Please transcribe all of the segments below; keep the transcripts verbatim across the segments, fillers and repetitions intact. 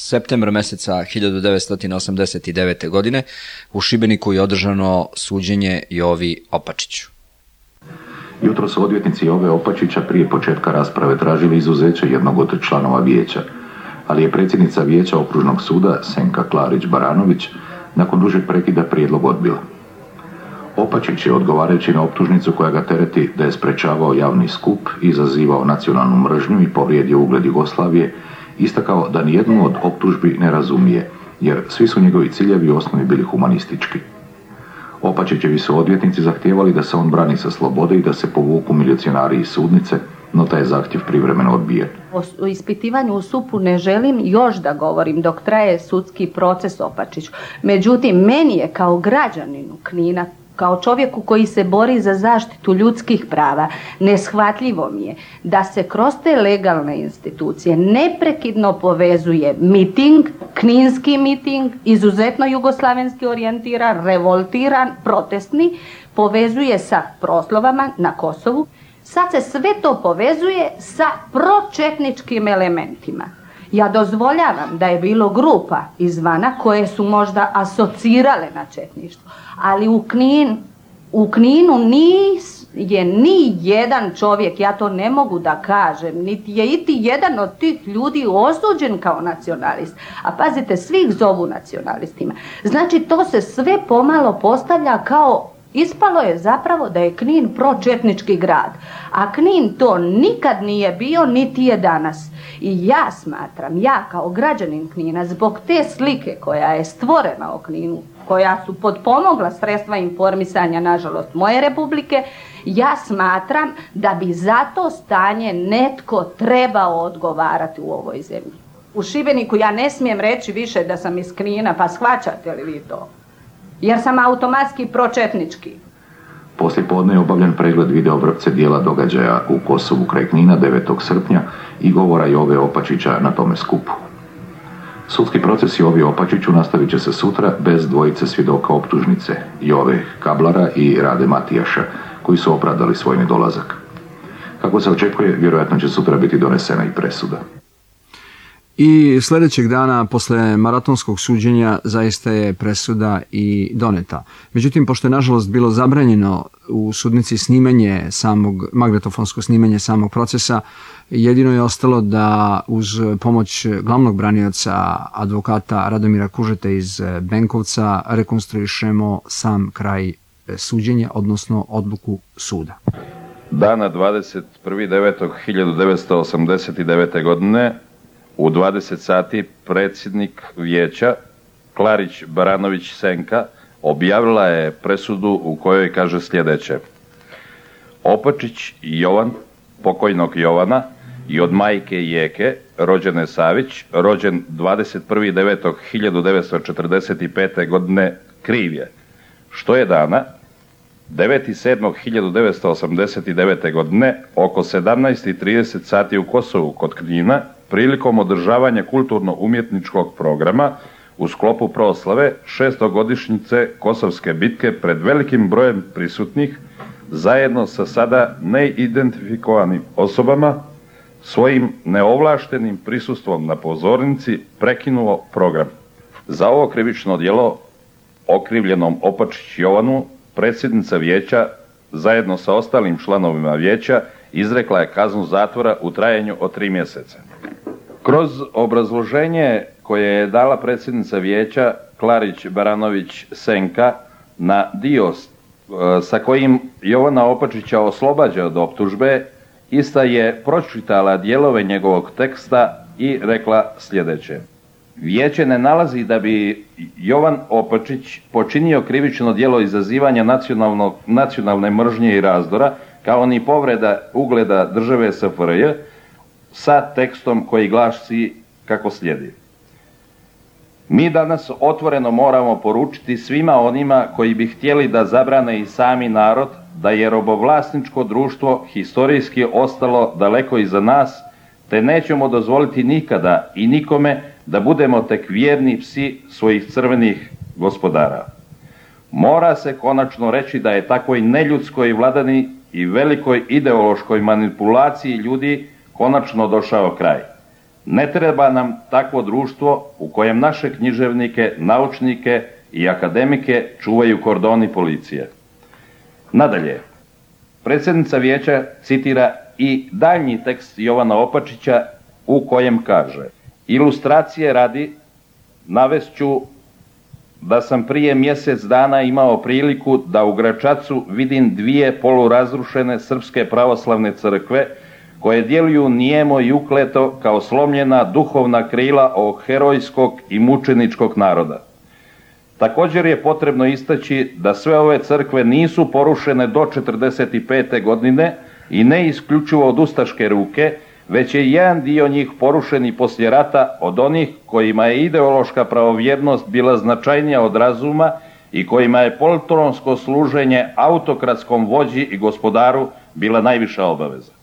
septembra meseca hiljadu devetsto osamdeset devete. godine u Šibeniku je održano suđenje Jovi Opačiću. Jutro su odvjetnici Jove Opačića prije početka rasprave tražili izuzeće jednog od članova vijeća, ali je predsjednica vijeća okružnog suda Senka Klarić-Baranović nakon dužeg prekida prijedlog odbila. Opačić je, odgovarajući na optužnicu koja ga tereti da je sprečavao javni skup, izazivao nacionalnu mržnju i povrijedio ugled Jugoslavije, istakao da nijednu od optužbi ne razumije, jer svi su njegovi ciljevi u osnovi bili humanistički. Opačićevi su odvjetnici zahtijevali da se on brani sa slobode i da se povuku milicionari iz sudnice, no taj je zahtjev privremeno odbijen. O ispitivanju u supu ne želim još da govorim dok traje sudski proces Opačiću. Međutim, meni je kao građaninu Knina, kao čovjeku koji se bori za zaštitu ljudskih prava, neshvatljivo mi je da se kroz te legalne institucije neprekidno povezuje miting, kninski miting, izuzetno jugoslavenski orijentiran, revoltiran, protestni, povezuje sa proslavama na Kosovu. Sad se sve to povezuje sa pročetničkim elementima. Ja dozvoljavam da je bilo grupa izvana koje su možda asocirale na četništvo, ali u Knin, u Kninu nis je ni jedan čovjek, ja to ne mogu da kažem, niti je iti jedan od tih ljudi osuđen kao nacionalist. A pazite, svih zovu nacionalistima. Znači to se sve pomalo postavlja kao, ispalo je zapravo da je Knin pročetnički grad, a Knin to nikad nije bio niti je danas. I ja smatram, ja kao građanin Knina, zbog te slike koja je stvorena o Kninu, koja su potpomogla sredstva informisanja, nažalost, moje republike, ja smatram da bi za to stanje netko trebao odgovarati u ovoj zemlji. U Šibeniku ja ne smijem reći više da sam iz Knina, pa shvaćate li vi to? Jer sam automatski pročetnički. Poslije podne je obavljen pregled videovrpce dijela događaja u Kosovu kraj Knina devetog srpnja i govora Jove Opačića na tome skupu. Sudski proces Jovi Opačiću nastavit će se sutra bez dvojice svjedoka optužnice, Jove Kablara i Rade Matijaša, koji su opravdali svoj nedolazak. Kako se očekuje, vjerojatno će sutra biti donesena i presuda. I sljedećeg dana, posle maratonskog suđenja, zaista je presuda i doneta. Međutim, pošto je nažalost bilo zabranjeno u sudnici snimanje samog, magnetofonsko snimanje samog procesa, jedino je ostalo da uz pomoć glavnog branioca advokata Radomira Kužeta iz Benkovca rekonstruišemo sam kraj suđenja, odnosno odluku suda. Dana dvadeset prvi devetog hiljadu devetsto osamdeset devete. godine u dvadeset sati predsjednik vijeća Klarić Baranović Senka objavila je presudu u kojoj kaže sljedeće: Opačić Jovan, pokojnog Jovana, i od majke Jeke, rođene Savić, rođen dvadeset prvog devetog hiljadu devetsto četrdeset pete. godine, kriv je, što je dana devetog sedmog hiljadu devetsto osamdeset devete. godine oko sedamnaest i trideset sati u Kosovu kod Knina, prilikom održavanja kulturno-umjetničkog programa u sklopu proslave šestogodišnjice Kosovske bitke pred velikim brojem prisutnih, zajedno sa sada neidentifikovanim osobama, svojim neovlaštenim prisustvom na pozornici prekinuo program. Za ovo krivično djelo okrivljenom Opačić Jovanu predsjednica vijeća zajedno sa ostalim članovima vijeća izrekla je kaznu zatvora u trajanju od tri mjeseca. Kroz obrazloženje koje je dala predsjednica vijeća Klarić Baranović Senka na dio sa kojim Jovana Opačića oslobađa od optužbe, ista je pročitala dijelove njegovog teksta i rekla sljedeće: Vijeće ne nalazi da bi Jovan Opačić počinio krivično djelo izazivanja nacionalne mržnje i razdora, kao ni povreda ugleda države S F R J, sa tekstom koji glasi kako slijedi: Mi danas otvoreno moramo poručiti svima onima koji bi htjeli da zabrane i sami narod da je robovlasničko društvo historijski ostalo daleko iza nas, te nećemo dozvoliti nikada i nikome da budemo tek vjerni psi svojih crvenih gospodara. Mora se konačno reći da je takvoj neljudskoj vladani i velikoj ideološkoj manipulaciji ljudi konačno došao kraj. Ne treba nam takvo društvo u kojem naše književnike, naučnike i akademike čuvaju kordoni policije. Nadalje, predsjednica vijeća citira i daljnji tekst Jovana Opačića u kojem kaže: ilustracije radi navešću da sam prije mjesec dana imao priliku da u Gračacu vidim dvije polurazrušene srpske pravoslavne crkve koje djeluju nijemo i ukleto kao slomljena duhovna krila ovog herojskog i mučeničkog naroda. Također je potrebno istaći da sve ove crkve nisu porušene do četrdeset pete godine i ne isključivo od ustaške ruke, već je jedan dio njih porušen i poslije rata od onih kojima je ideološka pravovjernost bila značajnija od razuma i kojima je poltronsko služenje autokratskom vođi i gospodaru bila najviša obaveza.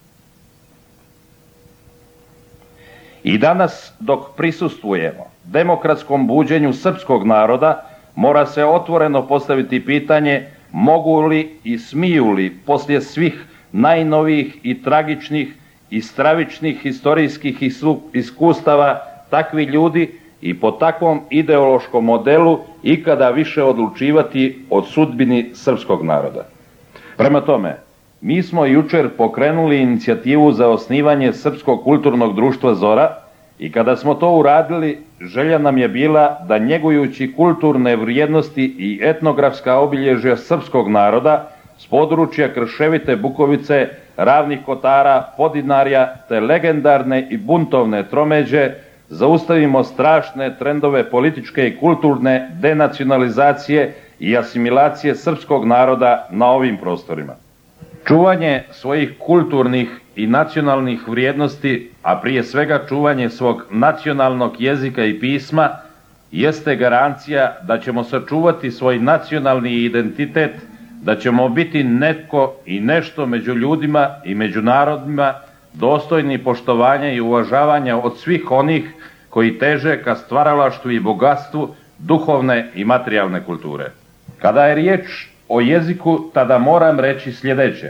I danas, dok prisustvujemo demokratskom buđenju srpskog naroda, mora se otvoreno postaviti pitanje mogu li i smiju li poslije svih najnovijih i tragičnih i stravičnih historijskih iskustava takvi ljudi i po takvom ideološkom modelu ikada više odlučivati o sudbini srpskog naroda. Prema tome, mi smo jučer pokrenuli inicijativu za osnivanje Srpskog kulturnog društva Zora i kada smo to uradili, želja nam je bila da njegujući kulturne vrijednosti i etnografska obilježja srpskog naroda s područja Krševite Bukovice, Ravnih Kotara, Podinarja te legendarne i buntovne tromeđe zaustavimo strašne trendove političke i kulturne denacionalizacije i asimilacije srpskog naroda na ovim prostorima. Čuvanje svojih kulturnih i nacionalnih vrijednosti, a prije svega čuvanje svog nacionalnog jezika i pisma, jeste garancija da ćemo sačuvati svoj nacionalni identitet, da ćemo biti netko i nešto među ljudima i među narodima dostojni poštovanja i uvažavanja od svih onih koji teže ka stvaralaštvu i bogatstvu duhovne i materijalne kulture. Kada je riječ o jeziku, tada moram reći sljedeće.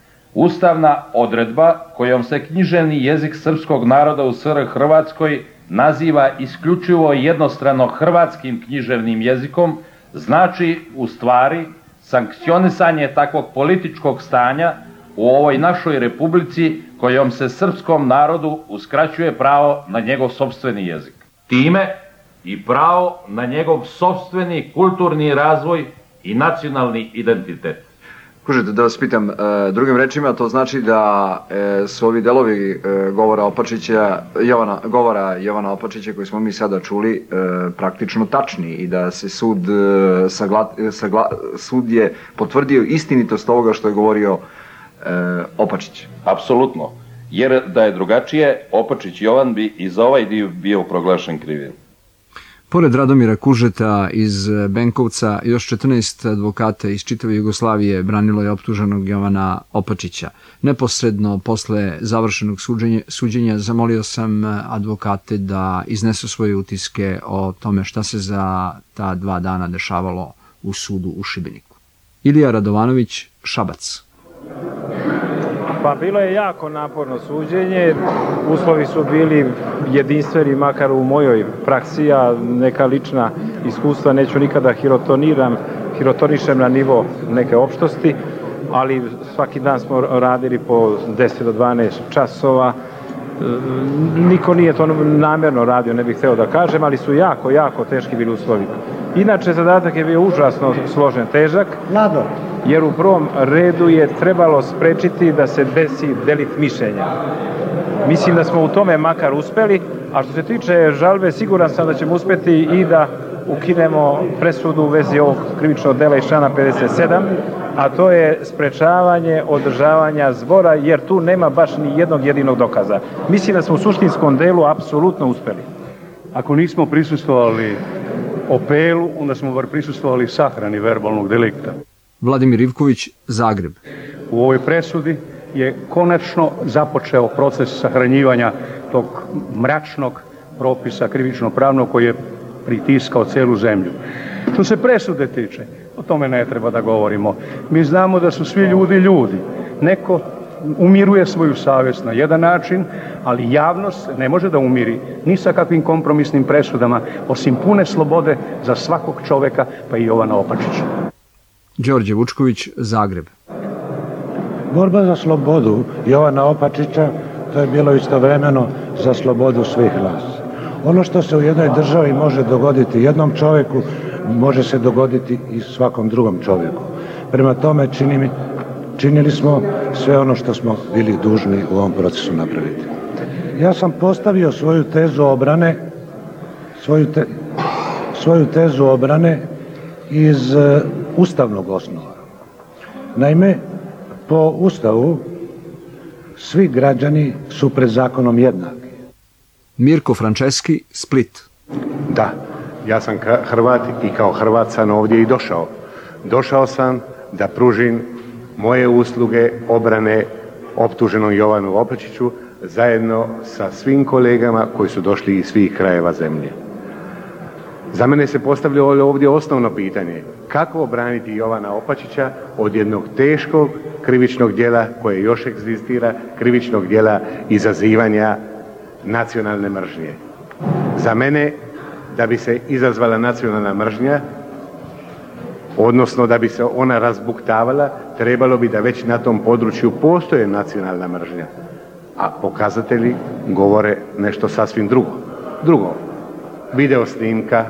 Ustavna odredba kojom se književni jezik srpskog naroda u S R Hrvatskoj naziva isključivo jednostrano hrvatskim književnim jezikom znači u stvari sankcionisanje takvog političkog stanja u ovoj našoj republici kojom se srpskom narodu uskraćuje pravo na njegov sopstveni jezik. Time i pravo na njegov sopstveni kulturni razvoj i nacionalni identitet. Kužite, da vas pitam, e, drugim rečima, to znači da e, su ovi delovi e, govora Opačića, Jovana, govora Jovana Opačića koji smo mi sada čuli e, praktično tačni i da se sud, e, sagla, sagla, sud je potvrdio istinitost ovoga što je govorio e, Opačić. Apsolutno, jer da je drugačije, Opačić Jovan bi i za ovaj dio bio proglašen krivim. Pored Radomira Kužeta iz Benkovca, još četrnaest advokata iz čitave Jugoslavije branilo je optuženog Jovana Opačića. Neposredno posle završenog suđenja, suđenja zamolio sam advokate da iznesu svoje utiske o tome šta se za ta dva dana dešavalo u sudu u Šibeniku. Ilija Radovanović, Šabac. Pa bilo je jako naporno suđenje, uslovi su bili jedinstveni, makar u mojoj praksi, a neka lična iskustva neću nikada hirotoniram, hirotonišem na nivo neke opštosti, ali svaki dan smo radili po deset do dvanaest časova. Niko nije to namjerno radio, ne bih hteo da kažem, ali su jako, jako teški bili uslovi. Inače, zadatak je bio užasno složen, težak, jer u prvom redu je trebalo sprečiti da se desi delikt mišljenja. Mislim da smo u tome makar uspeli, a što se tiče žalbe, siguran sam da ćemo uspeti i da ukinemo presudu u vezi ovog krivičnog dela iz člana pedeset sedam, a to je sprečavanje održavanja zbora, jer tu nema baš ni jednog jedinog dokaza. Mislim da smo u suštinskom delu apsolutno uspeli. Ako nismo prisustvovali opelu, onda smo bar prisustvovali sahrani verbalnog delikta. Vladimir Ivković, Zagreb. U ovoj presudi je konačno započeo proces sahranjivanja tog mračnog propisa krivično-pravnog koji je pritiskao celu zemlju. Što se presude tiče, o tome ne treba da govorimo. Mi znamo da su svi ljudi ljudi. Neko umiruje svoju savjest na jedan način, ali javnost ne može da umiri ni sa kakvim kompromisnim presudama, osim pune slobode za svakog čoveka, pa i Jovana Opačića. Đorđe Vučković, Zagreb. Borba za slobodu Jovana Opačića, to je bilo istovremeno za slobodu svih nas. Ono što se u jednoj državi može dogoditi jednom čovjeku, može se dogoditi i svakom drugom čovjeku. Prema tome čini mi, činili smo sve ono što smo bili dužni u ovom procesu napraviti. Ja sam postavio svoju tezu obrane, svoju, te, svoju tezu obrane iz uh, ustavnog osnova. Naime, po Ustavu svi građani su pred zakonom jednaki. Mirko Franceski, Split. Da, ja sam Hrvat i kao Hrvat sam ovdje i došao. Došao sam da pružim moje usluge obrane optuženom Jovanu Opačiću zajedno sa svim kolegama koji su došli iz svih krajeva zemlje. Za mene se postavlja ovdje osnovno pitanje: kako obraniti Jovana Opačića od jednog teškog krivičnog djela koje još egzistira, krivičnog djela izazivanja nacionalne mržnje. Za mene, da bi se izazvala nacionalna mržnja, odnosno da bi se ona razbuktavala, trebalo bi da već na tom području postoje nacionalna mržnja, a pokazatelji govore nešto sasvim drugo. Drugo, video snimka,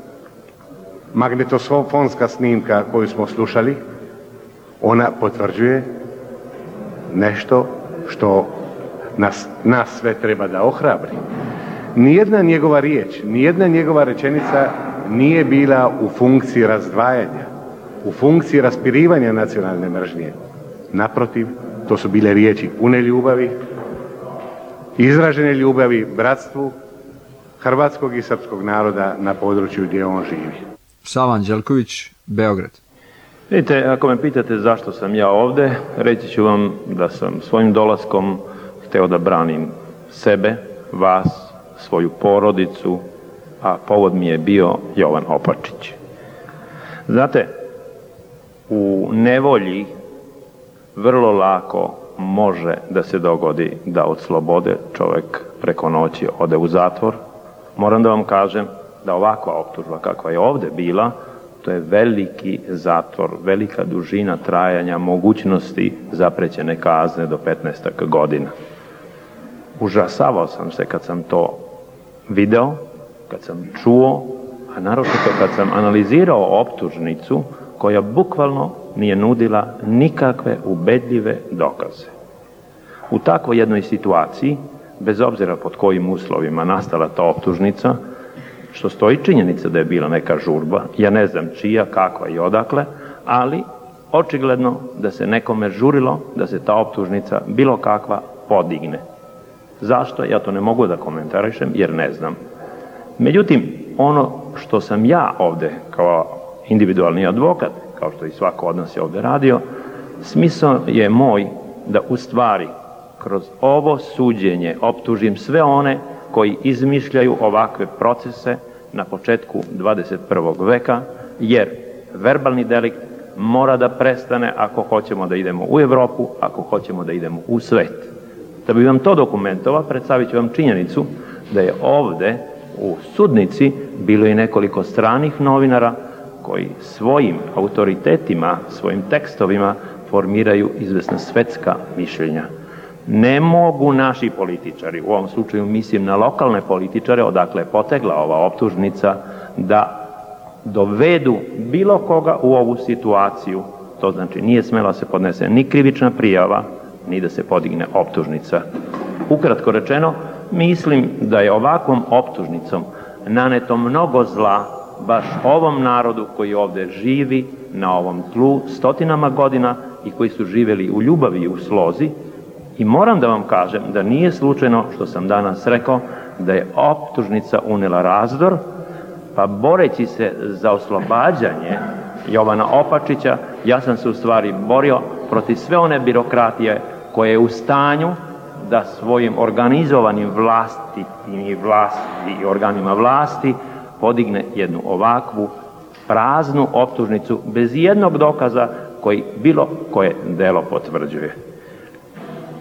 magnetofonska snimka koju smo slušali, ona potvrđuje nešto što nas, nas sve treba da ohrabri. Nijedna njegova riječ, nijedna njegova rečenica nije bila u funkciji razdvajanja, u funkciji raspirivanja nacionalne mržnje. Naprotiv, to su bile riječi pune ljubavi, izražene ljubavi bratstvu hrvatskog i srpskog naroda na području gdje on živi. Sava Anđelković, Beograd. Vidite, ako me pitate zašto sam ja ovde, reći ću vam da sam svojim dolaskom hteo da branim sebe, vas, svoju porodicu, a povod mi je bio Jovan Opačić. Znate, u nevolji vrlo lako može da se dogodi da od slobode čovjek preko noći ode u zatvor. Moram da vam kažem da ovakva optužba kakva je ovde bila, to je veliki zatvor, velika dužina trajanja mogućnosti zaprećene kazne do petnaest godina. Užasavao sam se kad sam to video, kad sam čuo, a naročito kad sam analizirao optužnicu koja bukvalno nije nudila nikakve ubedljive dokaze. U takvoj jednoj situaciji, bez obzira pod kojim uslovima nastala ta optužnica, što stoji činjenica da je bila neka žurba, ja ne znam čija, kakva i odakle, ali očigledno da se nekome žurilo da se ta optužnica bilo kakva podigne. Zašto? Ja to ne mogu da komentarišem jer ne znam. Međutim, ono što sam ja ovde kao individualni advokat, kao što i svako od nas je ovde radio, smisao je moj da u stvari kroz ovo suđenje optužim sve one koji izmišljaju ovakve procese na početku dvadeset prvog veka, jer verbalni delikt mora da prestane ako hoćemo da idemo u Evropu, ako hoćemo da idemo u svet. Da bi vam to dokumentovao, predstavit ću vam činjenicu da je ovde u sudnici bilo i nekoliko stranih novinara koji svojim autoritetima, svojim tekstovima formiraju izvesna svetska mišljenja. Ne mogu naši političari, u ovom slučaju mislim na lokalne političare, odakle je potegla ova optužnica, da dovedu bilo koga u ovu situaciju. To znači nije smela se podnese ni krivična prijava, ni da se podigne optužnica. Ukratko rečeno, mislim da je ovakvom optužnicom naneto mnogo zla baš ovom narodu koji ovde živi na ovom tlu stotinama godina i koji su živjeli u ljubavi i u slozi. I moram da vam kažem da nije slučajno što sam danas rekao da je optužnica unela razdor, pa boreći se za oslobađanje Jovana Opačića, ja sam se u stvari borio protiv sve one birokratije koje je u stanju da svojim organizovanim vlasti i vlasti i organima vlasti podigne jednu ovakvu praznu optužnicu bez jednog dokaza koji bilo koje delo potvrđuje.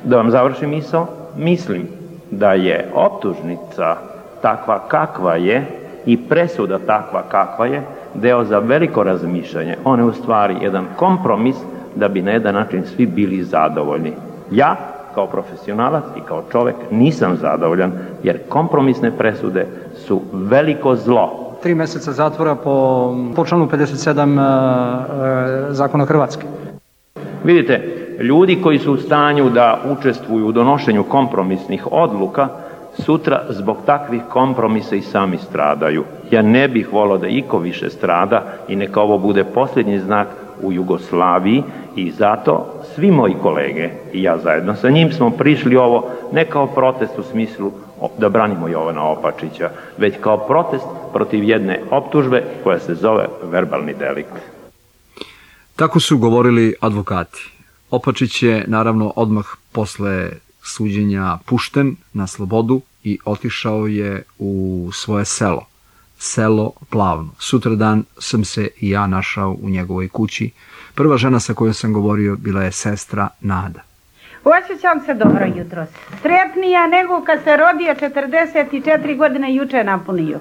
Da vam završim misao, mislim da je optužnica takva kakva je i presuda takva kakva je deo za veliko razmišljanje. On je u stvari jedan kompromis da bi na jedan način svi bili zadovoljni. Ja, kao profesionalac i kao čovek, nisam zadovoljan, jer kompromisne presude su veliko zlo. Tri meseca zatvora po, po članu pedeset sedam e, e, zakona Hrvatske. Vidite, ljudi koji su u stanju da učestvuju u donošenju kompromisnih odluka, sutra zbog takvih kompromisa i sami stradaju. Ja ne bih volao da iko više strada i neka ovo bude posljednji znak u Jugoslaviji i zato svi moji kolege i ja zajedno sa njim smo prišli ovo ne kao protest u smislu da branimo Jovana Opačića, već kao protest protiv jedne optužbe koja se zove verbalni delikt. Tako su govorili advokati. Opačić je naravno odmah posle suđenja pušten na slobodu i otišao je u svoje selo, selo Plavno. Sutradan sam se i ja našao u njegovoj kući. Prva žena sa kojom sam govorio bila je sestra Nada. Osjećam se dobro jutros. Sretnija nego kad se rodio četrdeset četiri godine juče napunio.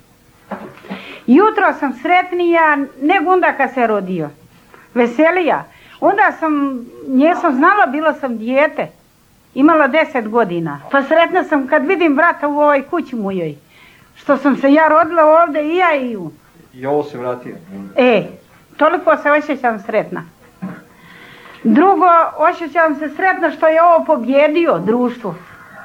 Jutro sam sretnija nego onda kad se rodio. Veselija. Onda sam, njesam znala, bila sam dijete. Imala deset godina. Pa sretna sam kad vidim brata u ovoj kući mojoj. Što sam se ja rodila ovde i ja i ju. I ovo se vratio. E, toliko se osjećam sretna. Drugo, osjećam se sretna što je ovo pobjedio društvo.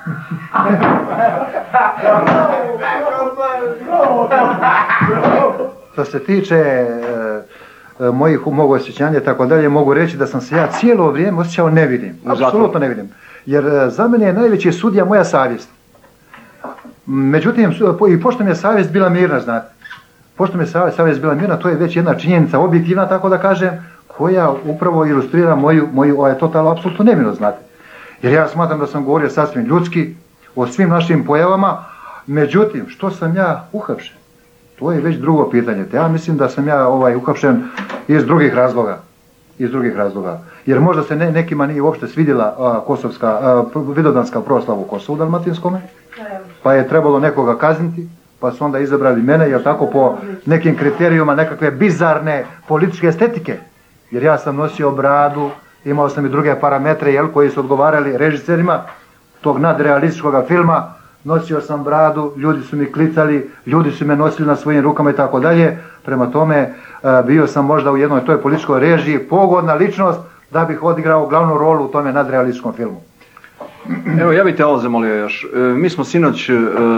Što se tiče e, mojih mog osjećanja i tako dalje, mogu reći da sam se ja cijelo vrijeme osjećao nevidim. Apsolutno nevidim. Jer e, za mene je najveći sudija moja savjest. Međutim, i pošto mi je savjest bila mirna, znate. Pošto mi je savjest, savjest bila mirna, to je već jedna činjenica objektivna, tako da kažem, koja upravo ilustrira moju, moju ovaj, totalno, apsolutno nemirnost, znate. Jer ja smatram da sam govorio sasvim ljudski o svim našim pojavama, međutim, što sam ja uhapšen? To je već drugo pitanje. Te ja mislim da sam ja ovaj, uhapšen iz drugih razloga. Iz drugih razloga. Jer možda se ne, nekima nije uopšte svidjela a, kosovska, a, vidovdanska proslava u Kosovu dalmatinskome, pa je trebalo nekoga kazniti, pa su onda izabrali mene, jer tako po nekim kriterijuma nekakve bizarne političke estetike. Jer ja sam nosio bradu, imao sam i druge parametre, jel, koji su odgovarali režiserima tog nadrealističkog filma, nosio sam bradu, ljudi su mi klicali, ljudi su me nosili na svojim rukama i tako dalje. Prema tome, bio sam možda u jednoj toj političkoj režiji pogodna ličnost da bih odigrao glavnu rolu u tome nadrealističkom filmu. Evo, ja bih te ovo zamolio još. Mi smo sinoć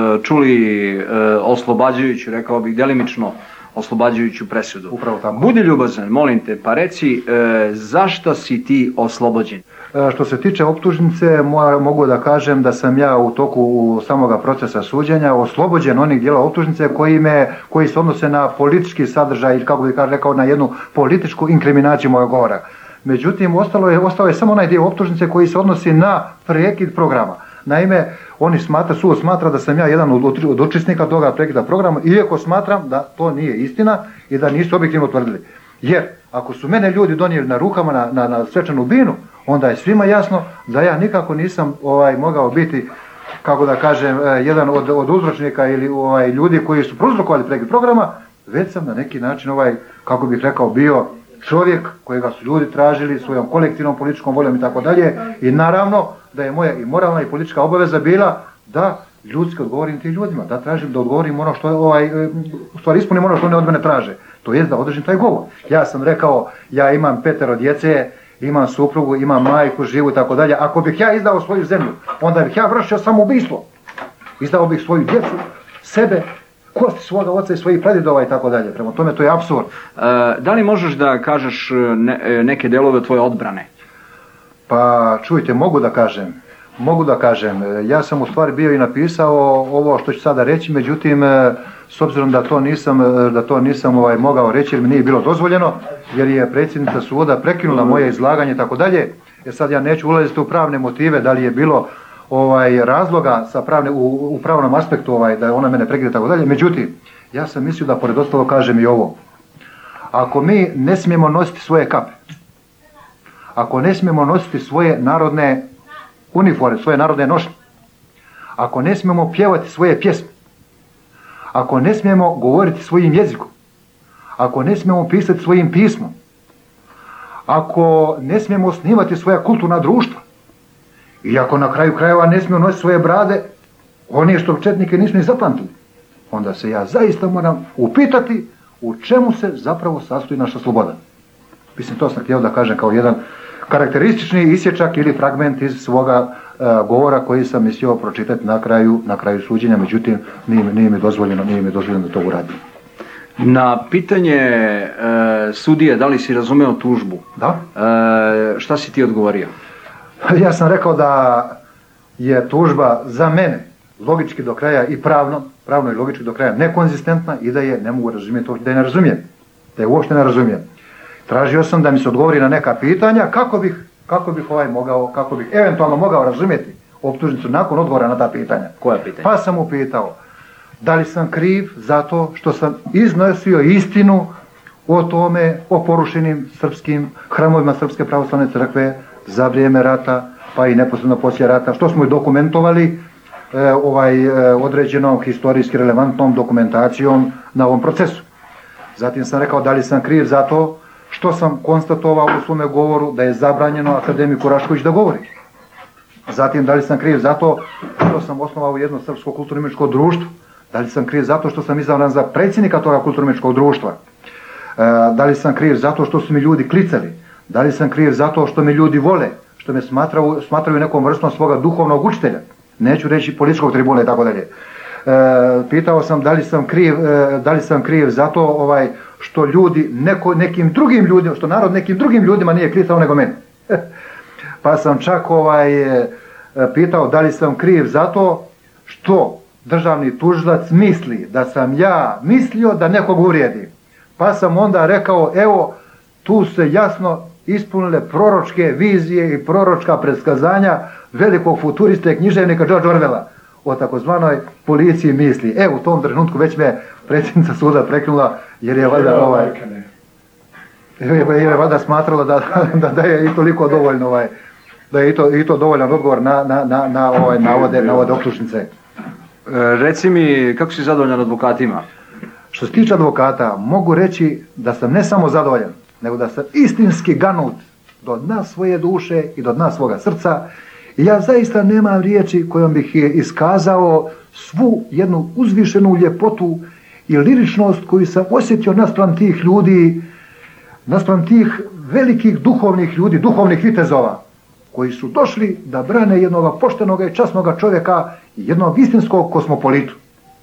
čuli oslobađajuću, rekao bih delimično oslobađajuću presudu. Upravo tako. Budi ljubazan, molim te, pa reci zašto si ti oslobođen? Što se tiče optužnice, mogu da kažem da sam ja u toku samoga procesa suđenja oslobođen onih dijela optužnice koji, me, koji se odnose na politički sadržaj ili kako bih rekao na jednu političku inkriminaciju mojeg govora. Međutim, ostalo je, ostao je samo onaj dio optužnice koji se odnosi na prekid programa. Naime, oni smatra, sud smatra da sam ja jedan od, od učesnika toga prekida programa, iako smatram da to nije istina i da nisu objektivno tvrdili. Jer ako su mene ljudi donijeli na rukama na, na, na svečanu binu, onda je svima jasno da ja nikako nisam ovaj, mogao biti, kako da kažem, jedan od, od uzročnika ili ovaj, ljudi koji su prouzrokovali prekid programa, već sam na neki način, ovaj, kako bih rekao, bio čovjek kojega su ljudi tražili svojom kolektivnom političkom voljom i tako dalje. I naravno da je moja i moralna i politička obaveza bila da ljudski odgovorim tim ljudima, da tražim da odgovorim ono što ovaj, u stvari ispunim ono što oni od mene traže. To jest da održim taj govor. Ja sam rekao, ja imam petero djece, imam suprugu, imam majku, živu i tako dalje. Ako bih ja izdao svoju zemlju, onda bih ja vršio samoubistvo. Izdao bih svoju djecu, sebe, kosti svoga oca i svojih pradjedova i tako dalje. Prema tome to je apsurd. E, da li možeš da kažeš ne, neke delove tvoje odbrane? Pa čujte, mogu da kažem. Mogu da kažem. Ja sam u stvari bio i napisao ovo što ću sada reći, međutim, s obzirom da to nisam, da to nisam ovaj, mogao reći jer mi nije bilo dozvoljeno, jer je predsjednica suda prekinula moje izlaganje i tako dalje. Jer sad ja neću ulaziti u pravne motive, da li je bilo ovaj, razloga sa pravne, u, u pravnom aspektu ovaj, da ona mene prekida i tako dalje. Međutim, ja sam mislio da pored ostalo kažem i ovo. Ako mi ne smijemo nositi svoje kape, ako ne smijemo nositi svoje narodne uniforme, svoje narodne nošnje, ako ne smijemo pjevati svoje pjesme, ako ne smijemo govoriti svojim jezikom, ako ne smijemo pisati svojim pismom, ako ne smijemo osnivati svoja kulturna društva, i ako na kraju krajeva ne smijemo nositi svoje brade, oni što četnike nisu ni zapamtili, onda se ja zaista moram upitati u čemu se zapravo sastoji naša sloboda. Mislim, to sam htio da kažem kao jedan karakteristični isječak ili fragment iz svoga uh, govora koji sam mislio pročitati na kraju, na kraju suđenja, međutim nije, nije mi dozvoljeno, nije mi dozvoljeno da to uradim. Na pitanje e, sudije da li si razumeo tužbu, da? E, šta si ti odgovorio? Ja sam rekao da je tužba za mene logički do kraja i pravno, pravno i logički do kraja nekonzistentna i da je ne mogu razumjeti, da je ne razumijem, da je uopšte ne razumijem. Tražio sam da mi se odgovori na neka pitanja kako bih, kako bih ovaj mogao, kako bih eventualno mogao razumjeti optužnicu nakon odgovora na ta pitanja. Koja pitanja? Pa sam upitao da li sam kriv zato što sam iznosio istinu o tome, o porušenim srpskim hramovima Srpske pravoslavne crkve za vrijeme rata, pa i neposredno poslije rata, što smo i dokumentovali e, ovaj, e, određenom historijski relevantnom dokumentacijom na ovom procesu. Zatim sam rekao da li sam kriv zato što sam konstatovao u svome govoru da je zabranjeno akademiku Rašković da govori. Zatim da li sam kriv zato što sam osnovao jedno srpsko kulturno-umjetničko društvo. Da li sam kriv zato što sam izabran za predsjednika toga kulturno-umjetničkog društva? E, da li sam kriv zato što su mi ljudi klicali? Da li sam kriv zato što me ljudi vole? Što me smatraju, smatraju nekom vrstom svoga duhovnog učitelja? Neću reći političkog tribuna i tako dalje. E, pitao sam da li sam kriv, e, da li sam kriv zato ovaj, što ljudi neko, nekim drugim ljudima, što narod nekim drugim ljudima nije klicao nego meni. Pa sam čak ovaj, e, pitao da li sam kriv zato što državni tužilac misli da sam ja mislio da nekog uvrijedim. Pa sam onda rekao, evo, tu se jasno ispunile proročke vizije i proročka predskazanja velikog futuriste i književnika George Orwella o takozvanoj policiji misli. E, u tom trenutku već me predsjednica suda prekinula jer je valjda ovaj, jer je valjda smatrala da, da, da je i toliko dovoljno ovaj, da je i to, i to dovoljan odgovor na, na, na, na ovaj navode, navode optužnice. Reci mi, kako si zadovoljan advokatima? Što se tiče advokata, mogu reći da sam ne samo zadovoljan, nego da sam istinski ganut do dna svoje duše i do dna svoga srca. I ja zaista nemam riječi kojom bih je iskazao svu jednu uzvišenu ljepotu i liričnost koju sam osjetio naspram tih ljudi, naspram tih velikih duhovnih ljudi, duhovnih vitezova, koji su došli da brane jednog poštenog i časnog čovjeka i jednog istinskog kosmopolitu.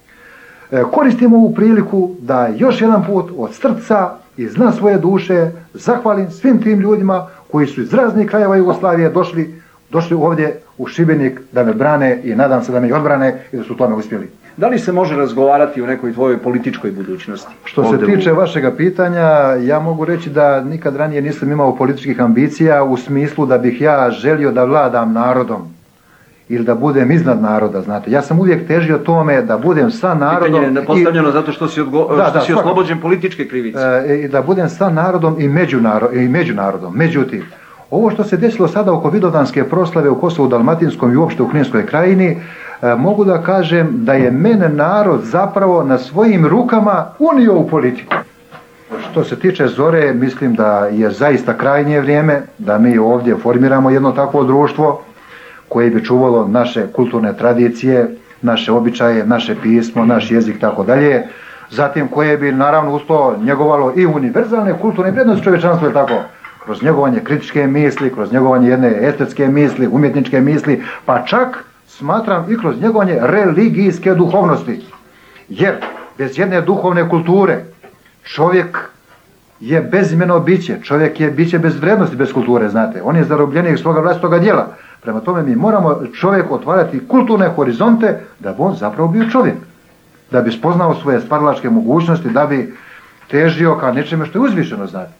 E, koristimo ovu priliku da još jedan put od srca i zna svoje duše zahvalim svim tim ljudima koji su iz raznih krajeva Jugoslavije došli, došli ovdje u Šibenik da me brane i nadam se da me i odbrane i da su tome uspjeli. Da li se može razgovarati o nekoj tvojoj političkoj budućnosti? Što se tiče vašega pitanja, ja mogu reći da nikad ranije nisam imao političkih ambicija u smislu da bih ja želio da vladam narodom ili da budem iznad naroda, znate. Ja sam uvijek težio tome da budem sa narodom. Pitanje je postavljeno i zato što si, odgo... da, što da, si oslobođen političke krivice. E, I da budem sa narodom i među, narod, i među narodom. Međutim, ovo što se desilo sada oko Vidovdanske proslave u Kosovu Dalmatinskom i uopšte u Kninskoj krajini, e, mogu da kažem da je mene narod zapravo na svojim rukama unio u politiku. Što se tiče Zore, mislim da je zaista krajnje vrijeme da mi ovdje formiramo jedno takvo društvo koje bi čuvalo naše kulturne tradicije, naše običaje, naše pismo, naš jezik, tako dalje. Zatim koje bi naravno uz to njegovalo i univerzalne kulturne vrijednosti čovječanstva, tako, kroz njegovanje kritičke misli, kroz njegovanje jedne estetske misli, umjetničke misli, pa čak smatram i kroz njegovanje religijske duhovnosti. Jer bez jedne duhovne kulture čovjek je bezimeno biće, čovjek je biće bez vrijednosti, bez kulture, znate. On je zarobljenik svoga vlastitoga djela. Prema tome mi moramo čovjek otvarati kulturne horizonte da bi on zapravo bio čovjek. Da bi spoznao svoje stvaralačke mogućnosti, da bi težio ka nečemu što je uzvišeno, znate.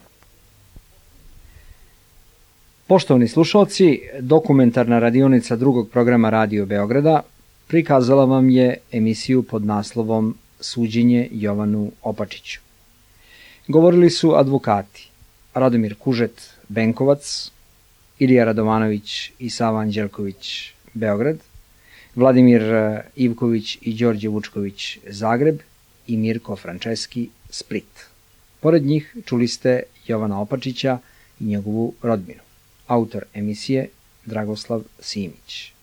Poštovani slušalci, dokumentarna radionica drugog programa Radio Beograda prikazala vam je emisiju pod naslovom Suđenje Jovanu Opačiću. Govorili su advokati Radomir Kužet Benkovac Ilija Radovanović i Sava Anđelković, Beograd, Vladimir Ivković i Đorđe Vučković, Zagreb i Mirko Frančeski, Split. Pored njih čuli ste Jovana Opačića i njegovu rodbinu. Autor emisije Dragoslav Simić.